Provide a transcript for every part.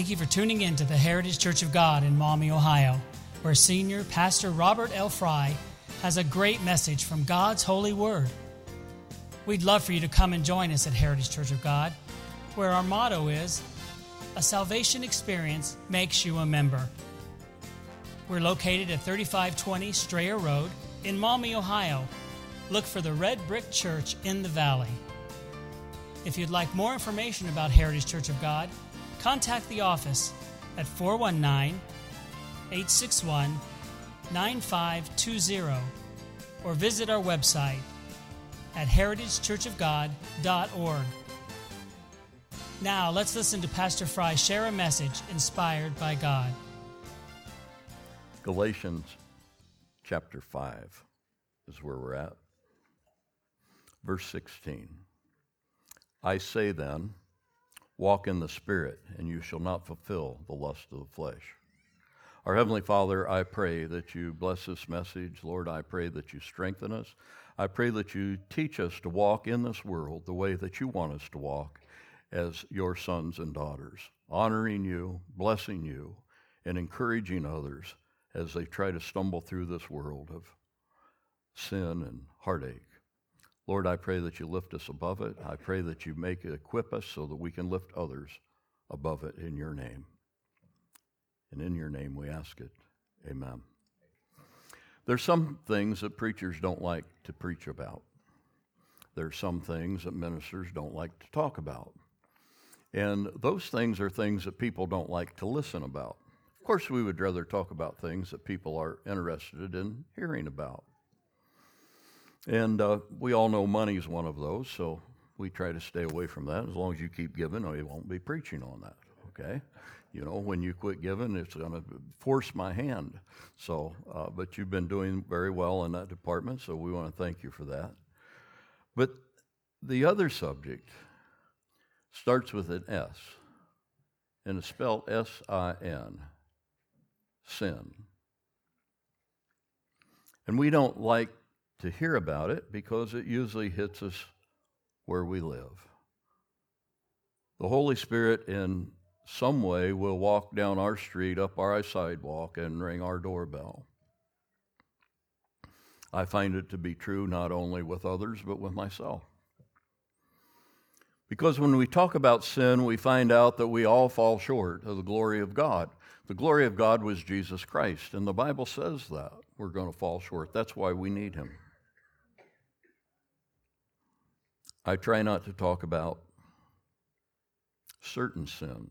Thank you for tuning in to the Heritage Church of God in Maumee, Ohio, where Senior Pastor Robert L. Fry has a great message from God's holy word. We'd love for you to come and join us at Heritage Church of God, where our motto is, a salvation experience makes you a member. We're located at 3520 Strayer Road in Maumee, Ohio. Look for the Red Brick Church in the valley. If you'd like more information about Heritage Church of God, contact the office at 419-861-9520 or visit our website at heritagechurchofgod.org. Now, let's listen to Pastor Fry share a message inspired by God. Galatians chapter 5 is where we're at. Verse 16. I say then, walk in the Spirit, and you shall not fulfill the lust of the flesh. Our Heavenly Father, I pray that you bless this message. Lord, I pray that you strengthen us. I pray that you teach us to walk in this world the way that you want us to walk as your sons and daughters, honoring you, blessing you, and encouraging others as they try to stumble through this world of sin and heartache. Lord, I pray that you lift us above it. I pray that you equip us so that we can lift others above it in your name. And in your name we ask it. Amen. There's some things that preachers don't like to preach about. There's some things that ministers don't like to talk about. And those things are things that people don't like to listen about. Of course, we would rather talk about things that people are interested in hearing about. And we all know money's one of those, so we try to stay away from that. As long as you keep giving, we won't be preaching on that, okay? You know, when you quit giving, it's going to force my hand. So, but you've been doing very well in that department, so we want to thank you for that. But the other subject starts with an S, and it's spelled S-I-N, sin. And we don't like to hear about it because it usually hits us where we live. The Holy Spirit in some way will walk down our street, up our sidewalk, and ring our doorbell. I find it to be true not only with others, but with myself. Because when we talk about sin, we find out that we all fall short of the glory of God. The glory of God was Jesus Christ, and the Bible says that we're going to fall short. That's why we need him. I try not to talk about certain sins.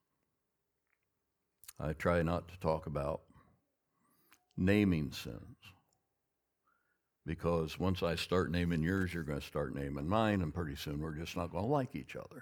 I try not to talk about naming sins. Because once I start naming yours, you're going to start naming mine, and pretty soon we're just not going to like each other.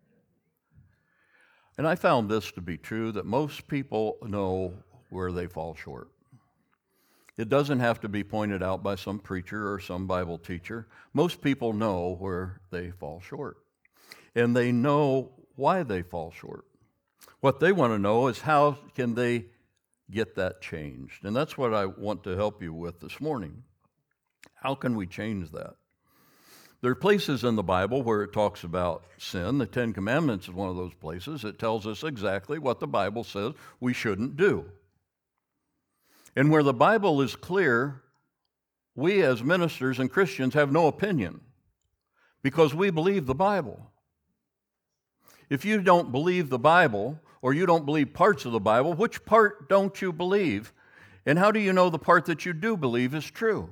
And I found this to be true, that most people know where they fall short. It doesn't have to be pointed out by some preacher or some Bible teacher. Most people know where they fall short. And they know why they fall short. What they want to know is how can they get that changed? And that's what I want to help you with this morning. How can we change that? There are places in the Bible where it talks about sin. The Ten Commandments is one of those places. It tells us exactly what the Bible says we shouldn't do. And where the Bible is clear, we as ministers and Christians have no opinion because we believe the Bible. If you don't believe the Bible, or you don't believe parts of the Bible, which part don't you believe? And how do you know the part that you do believe is true?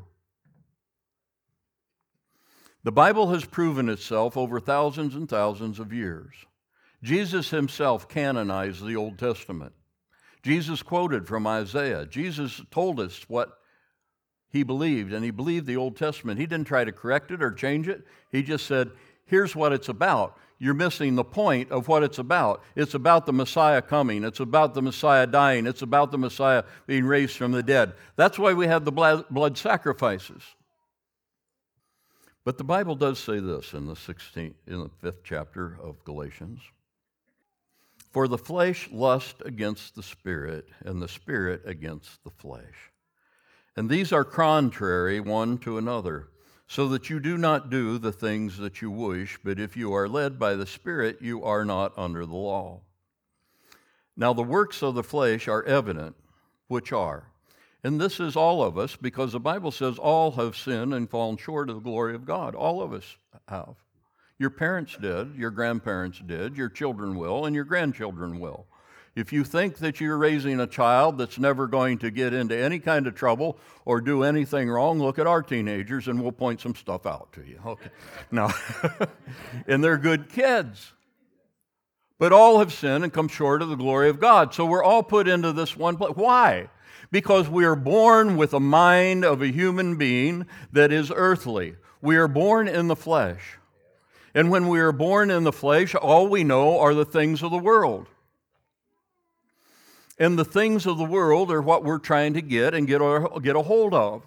The Bible has proven itself over thousands and thousands of years. Jesus himself canonized the Old Testament. Jesus quoted from Isaiah. Jesus told us what he believed, and he believed the Old Testament. He didn't try to correct it or change it. He just said, here's what it's about. You're missing the point of what it's about. It's about the Messiah coming. It's about the Messiah dying. It's about the Messiah being raised from the dead. That's why we have the blood sacrifices. But the Bible does say this in the 5th chapter of Galatians. For the flesh lusts against the Spirit, and the Spirit against the flesh. And these are contrary one to another, so that you do not do the things that you wish, but if you are led by the Spirit, you are not under the law. Now the works of the flesh are evident, which are. And this is all of us, because the Bible says all have sinned and fallen short of the glory of God. All of us have. Your parents did, your grandparents did, your children will, and your grandchildren will. If you think that you're raising a child that's never going to get into any kind of trouble or do anything wrong, look at our teenagers and we'll point some stuff out to you. Okay. No. And they're good kids. But all have sinned and come short of the glory of God. So we're all put into this one place. Why? Because we are born with a mind of a human being that is earthly. We are born in the flesh. And when we are born in the flesh, all we know are the things of the world. And the things of the world are what we're trying to get and get a hold of.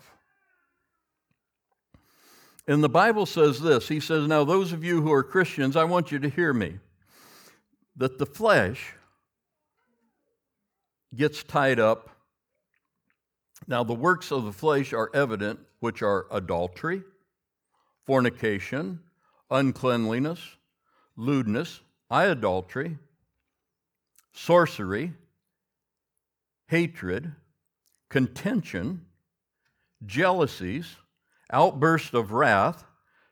And the Bible says this. He says, now those of you who are Christians, I want you to hear me. That the flesh gets tied up. Now the works of the flesh are evident, which are adultery, fornication, uncleanliness, lewdness, idolatry, sorcery, hatred, contention, jealousies, outbursts of wrath,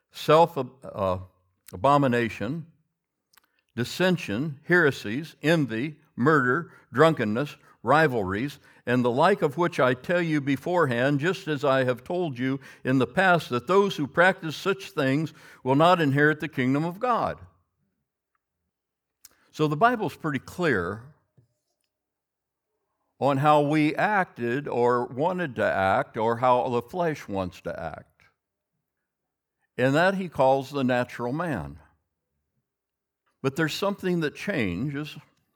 self-abomination, dissension, heresies, envy, murder, drunkenness, rivalries, and the like, of which I tell you beforehand, just as I have told you in the past, that those who practice such things will not inherit the kingdom of God. So the Bible's pretty clear on how we acted or wanted to act or how the flesh wants to act. And that he calls the natural man. But there's something that changes.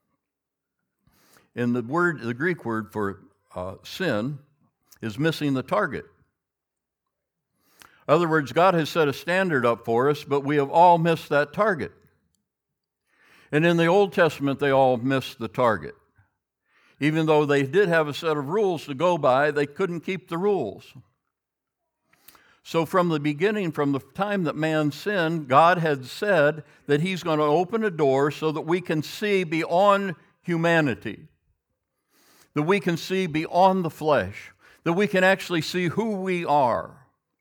And the Greek word for sin is missing the target. In other words, God has set a standard up for us, but we have all missed that target. And in the Old Testament, they all missed the target. Even though they did have a set of rules to go by, they couldn't keep the rules. So from the beginning, from the time that man sinned, God had said that he's going to open a door so that we can see beyond humanity, that we can see beyond the flesh, that we can actually see who we are.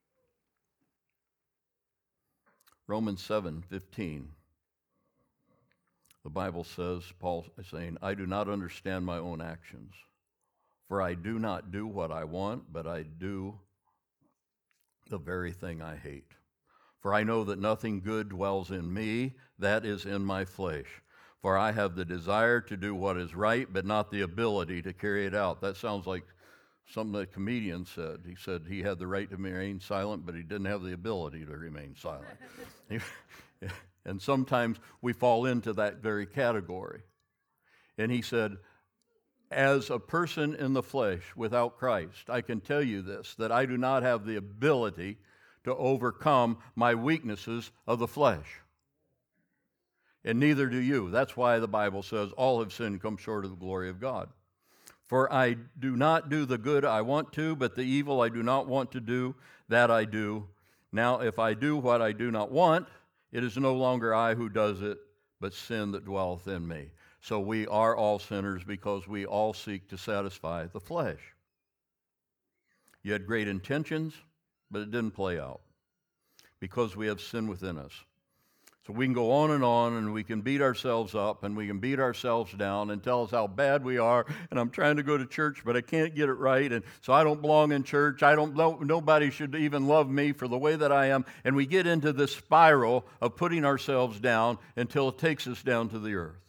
Romans 7:15. The Bible says, Paul is saying, I do not understand my own actions, for I do not do what I want, but I do the very thing I hate. For I know that nothing good dwells in me, that is in my flesh. For I have the desire to do what is right, but not the ability to carry it out. That sounds like something that a comedian said. He said he had the right to remain silent, but he didn't have the ability to remain silent. And sometimes we fall into that very category. And he said, as a person in the flesh without Christ, I can tell you this, that I do not have the ability to overcome my weaknesses of the flesh. And neither do you. That's why the Bible says all have sinned and come short of the glory of God. For I do not do the good I want to, but the evil I do not want to do, that I do. Now if I do what I do not want, it is no longer I who does it, but sin that dwelleth in me. So we are all sinners because we all seek to satisfy the flesh. You had great intentions, but it didn't play out because we have sin within us. So we can go on and we can beat ourselves up and we can beat ourselves down and tell us how bad we are, and I'm trying to go to church but I can't get it right, and so I don't belong in church. Nobody should even love me for the way that I am, and we get into this spiral of putting ourselves down until it takes us down to the earth.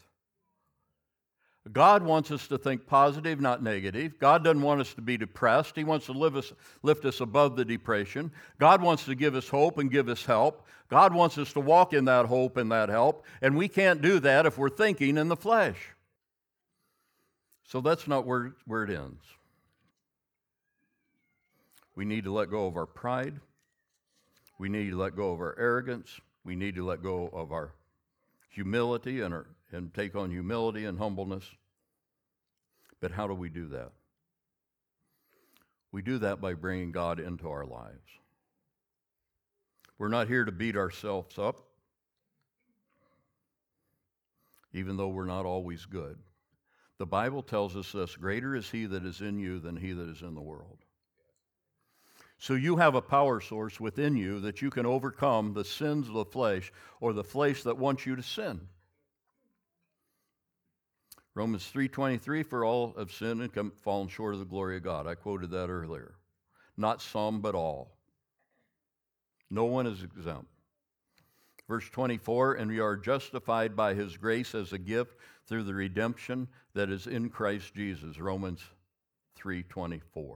God wants us to think positive, not negative. God doesn't want us to be depressed. He wants to lift us above the depression. God wants to give us hope and give us help. God wants us to walk in that hope and that help, and we can't do that if we're thinking in the flesh. So that's not where it ends. We need to let go of our pride. We need to let go of our arrogance. We need to let go of our humility and take on humility and humbleness. But how do we do that? We do that by bringing God into our lives. We're not here to beat ourselves up, even though we're not always good. The Bible tells us this: greater is he that is in you than he that is in the world. So you have a power source within you that you can overcome the sins of the flesh, or the flesh that wants you to sin. Romans 3:23, for all have sinned and fallen short of the glory of God. I quoted that earlier. Not some, but all. No one is exempt. Verse 24, and we are justified by his grace as a gift through the redemption that is in Christ Jesus. Romans 3:24.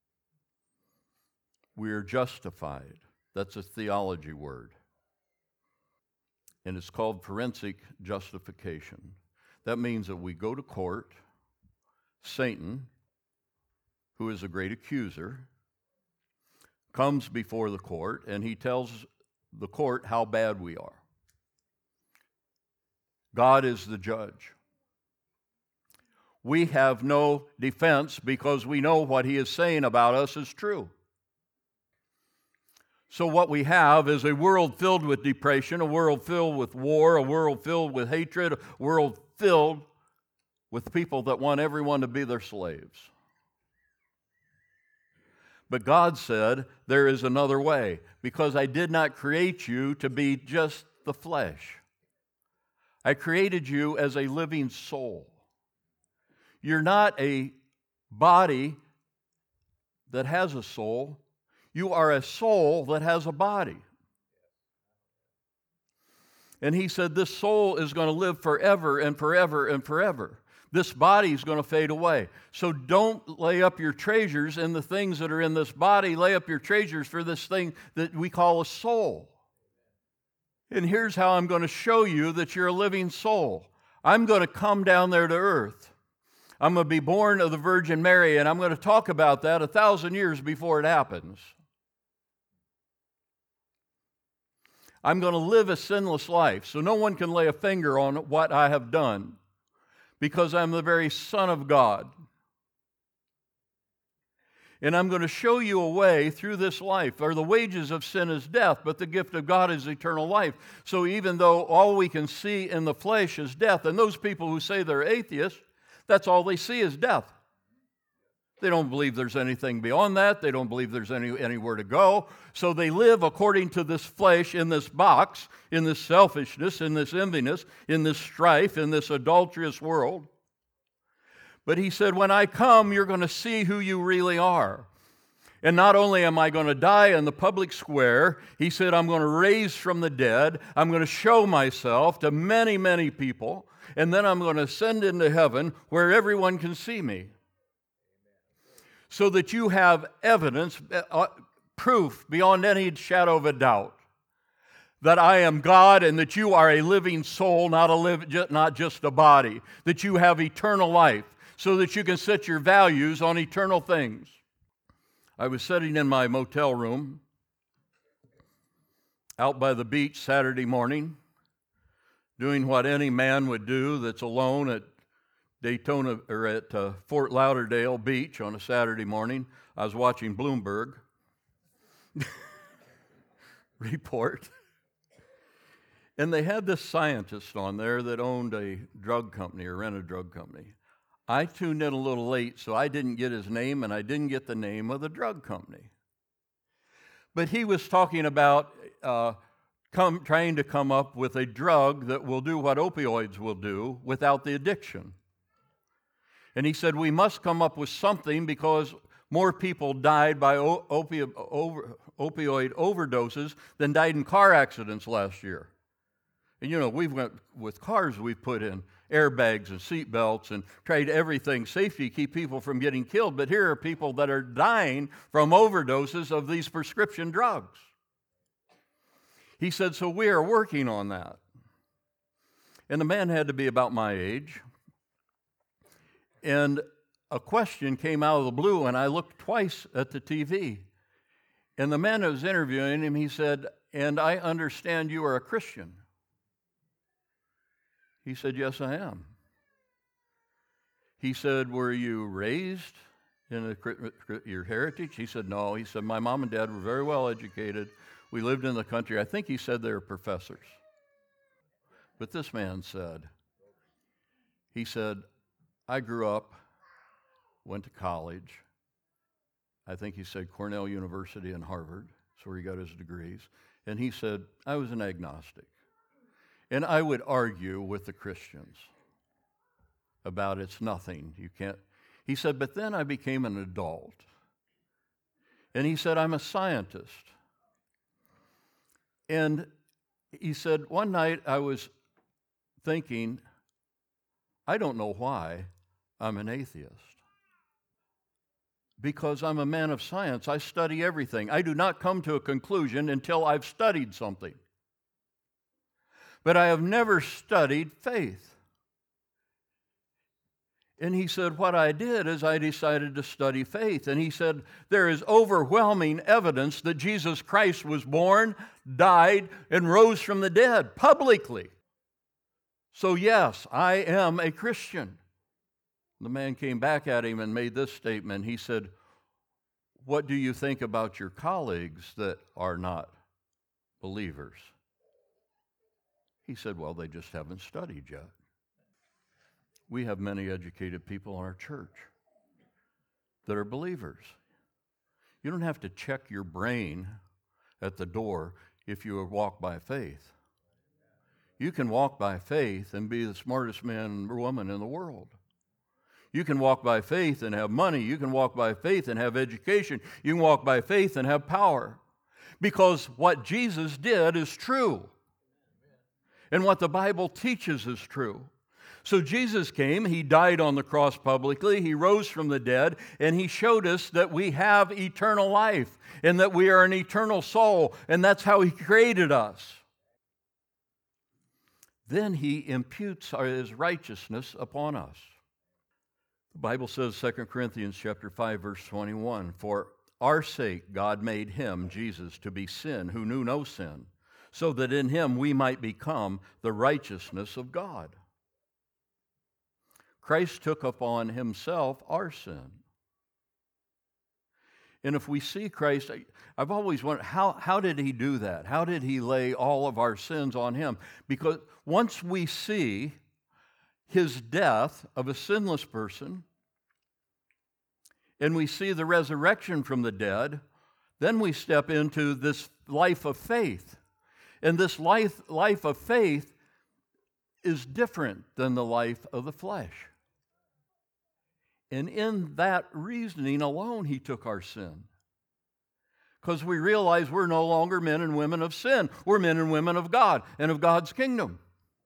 We are justified. That's a theology word. And it's called forensic justification. That means that we go to court. Satan, who is a great accuser, comes before the court, and he tells the court how bad we are. God is the judge. We have no defense because we know what he is saying about us is true. So what we have is a world filled with depression, a world filled with war, a world filled with hatred, a world filled with people that want everyone to be their slaves. But God said, there is another way, because I did not create you to be just the flesh. I created you as a living soul. You're not a body that has a soul. You are a soul that has a body. And he said this soul is going to live forever and forever and forever. This body is going to fade away. So don't lay up your treasures in the things that are in this body. Lay up your treasures for this thing that we call a soul. And here's how I'm going to show you that you're a living soul. I'm going to come down there to earth. I'm going to be born of the Virgin Mary, and I'm going to talk about that 1,000 years before it happens. I'm going to live a sinless life, so no one can lay a finger on what I have done, because I'm the very Son of God. And I'm going to show you a way through this life. For the wages of sin is death, but the gift of God is eternal life. So even though all we can see in the flesh is death, and those people who say they're atheists, that's all they see is death. They don't believe there's anything beyond that. They don't believe there's anywhere to go. So they live according to this flesh, in this box, in this selfishness, in this enviness, in this strife, in this adulterous world. But he said, when I come, you're going to see who you really are. And not only am I going to die in the public square, he said, I'm going to raise from the dead. I'm going to show myself to many, many people. And then I'm going to ascend into heaven where everyone can see me. So that you have evidence, proof beyond any shadow of a doubt that I am God and that you are a living soul, not just a body, that you have eternal life, so that you can set your values on eternal things. I was sitting in my motel room out by the beach Saturday morning, doing what any man would do that's alone at Daytona or at Fort Lauderdale Beach on a Saturday morning. I was watching Bloomberg report. And they had this scientist on there that owned a drug company or ran a drug company. I tuned in a little late, so I didn't get his name, and I didn't get the name of the drug company. But he was talking about trying to come up with a drug that will do what opioids will do without the addiction. And he said, we must come up with something because more people died by opioid overdoses than died in car accidents last year. And you know, with cars, we've put in airbags and seat belts and tried everything safety to keep people from getting killed. But here are people that are dying from overdoses of these prescription drugs. He said, so we are working on that. And the man had to be about my age. And a question came out of the blue, and I looked twice at the TV. And the man that was interviewing him, he said, and I understand you are a Christian. He said, yes, I am. He said, were you raised in your heritage? He said, no. He said, my mom and dad were very well educated. We lived in the country. I think he said they were professors. But this man said, I grew up, went to college. I think he said Cornell University and Harvard. That's where he got his degrees. And he said, I was an agnostic. And I would argue with the Christians about it's nothing. You can't. He said, but then I became an adult. And he said, I'm a scientist. And he said, one night I was thinking, I don't know why I'm an atheist. Because I'm a man of science. I study everything. I do not come to a conclusion until I've studied something. But I have never studied faith. And he said, what I did is I decided to study faith. And he said, there is overwhelming evidence that Jesus Christ was born, died, and rose from the dead publicly. So yes, I am a Christian. The man came back at him and made this statement. He said, what do you think about your colleagues that are not believers? He said, well, they just haven't studied yet. We have many educated people in our church that are believers. You don't have to check your brain at the door if you walk by faith. You can walk by faith and be the smartest man or woman in the world. You can walk by faith and have money. You can walk by faith and have education. You can walk by faith and have power. Because what Jesus did is true. And what the Bible teaches is true. So Jesus came, he died on the cross publicly, he rose from the dead, and he showed us that we have eternal life and that we are an eternal soul, and that's how he created us. Then he imputes his righteousness upon us. The Bible says, 2 Corinthians chapter 5, verse 21, for our sake God made him, Jesus, to be sin who knew no sin, so that in him we might become the righteousness of God. Christ took upon himself our sin. And if we see Christ, I've always wondered, how did he do that? How did he lay all of our sins on him? Because once we see his death of a sinless person, and we see the resurrection from the dead, then we step into this life of faith. And this life of faith is different than the life of the flesh. And in that reasoning alone, he took our sin. Because we realize we're no longer men and women of sin. We're men and women of God and of God's kingdom.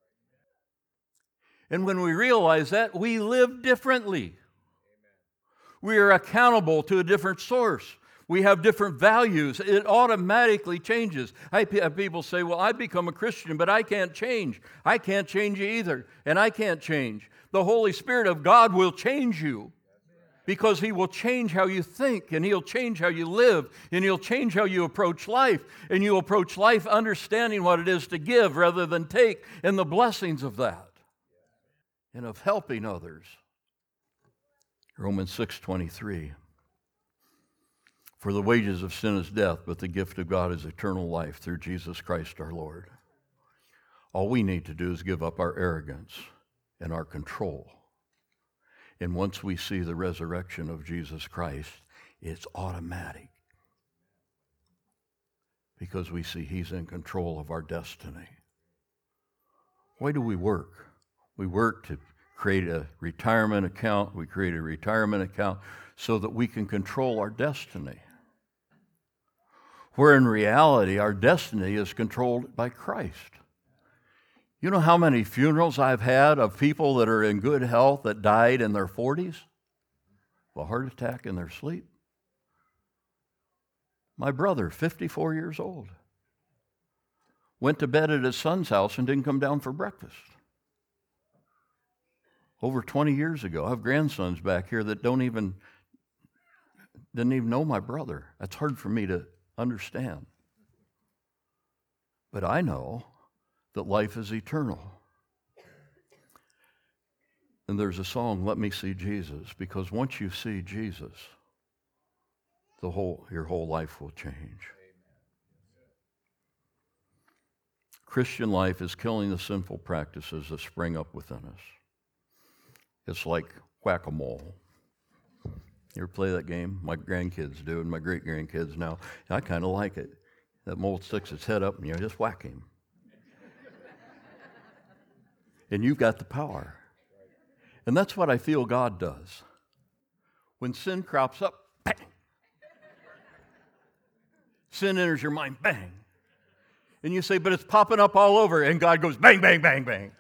And when we realize that, we live differently. We are accountable to a different source. We have different values. It automatically changes. I have people say, well, I become a Christian, but I can't change. I can't change either, and I can't change. The Holy Spirit of God will change you because he will change how you think, and he'll change how you live, and he'll change how you approach life, and you approach life understanding what it is to give rather than take, and the blessings of that, and of helping others. Romans 6:23. For the wages of sin is death, but the gift of God is eternal life through Jesus Christ our Lord. All we need to do is give up our arrogance and our control. And once we see the resurrection of Jesus Christ, it's automatic. Because we see he's in control of our destiny. Why do we work? We work to create a retirement account. We create a retirement account so that we can control our destiny. Where in reality, our destiny is controlled by Christ. You know how many funerals I've had of people that are in good health that died in their 40s of a heart attack in their sleep? My brother, 54 years old, went to bed at his son's house and didn't come down for breakfast. Over 20 years ago. I have grandsons back here that didn't even know my brother. That's hard for me to understand. But I know that life is eternal. And there's a song, Let Me See Jesus, because once you see Jesus, your whole life will change. Christian life is killing the sinful practices that spring up within us. It's like whack-a-mole. You ever play that game? My grandkids do, and my great-grandkids now. And I kind of like it. That mole sticks its head up, and you just whack him. And you've got the power. And that's what I feel God does. When sin crops up, bang. Sin enters your mind, bang. And you say, but it's popping up all over. And God goes, bang, bang, bang, bang.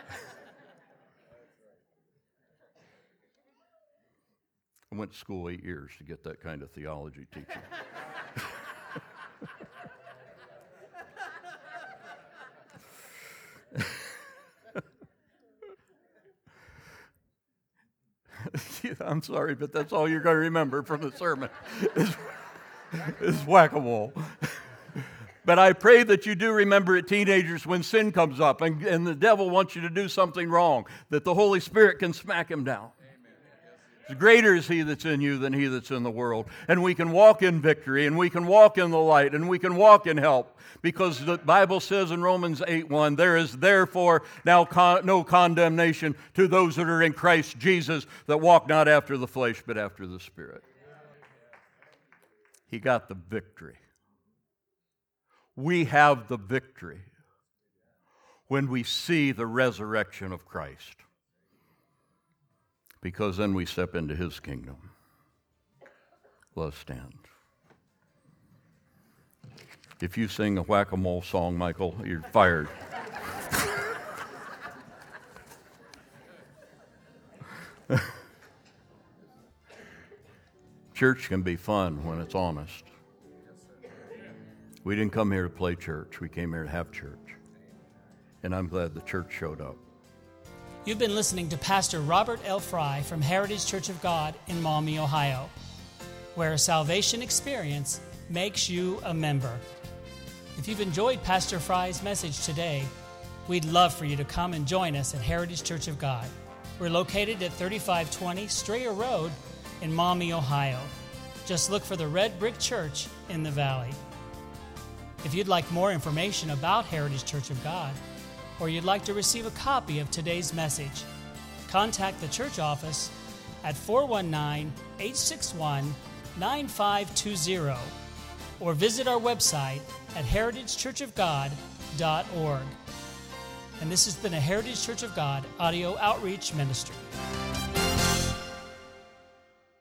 I went to school 8 years to get that kind of theology teaching. I'm sorry, but that's all you're going to remember from the sermon is whack-a-mole. But I pray that you do remember it, teenagers, when sin comes up and the devil wants you to do something wrong, that the Holy Spirit can smack him down. Greater is he that's in you than he that's in the world. And we can walk in victory, and we can walk in the light, and we can walk in help. Because the Bible says in Romans 8:1, there is therefore now no condemnation to those that are in Christ Jesus, that walk not after the flesh, but after the Spirit. He got the victory. We have the victory when we see the resurrection of Christ. Because then we step into his kingdom. Let us stand. If you sing a whack-a-mole song, Michael, you're fired. Church can be fun when it's honest. We didn't come here to play church. We came here to have church. And I'm glad the church showed up. You've been listening to Pastor Robert L. Fry from Heritage Church of God in Maumee, Ohio, where a salvation experience makes you a member. If you've enjoyed Pastor Fry's message today, we'd love for you to come and join us at Heritage Church of God. We're located at 3520 Strayer Road in Maumee, Ohio. Just look for the red brick church in the valley. If you'd like more information about Heritage Church of God, or you'd like to receive a copy of today's message, contact the church office at 419-861-9520 or visit our website at heritagechurchofgod.org. And this has been a Heritage Church of God audio outreach ministry.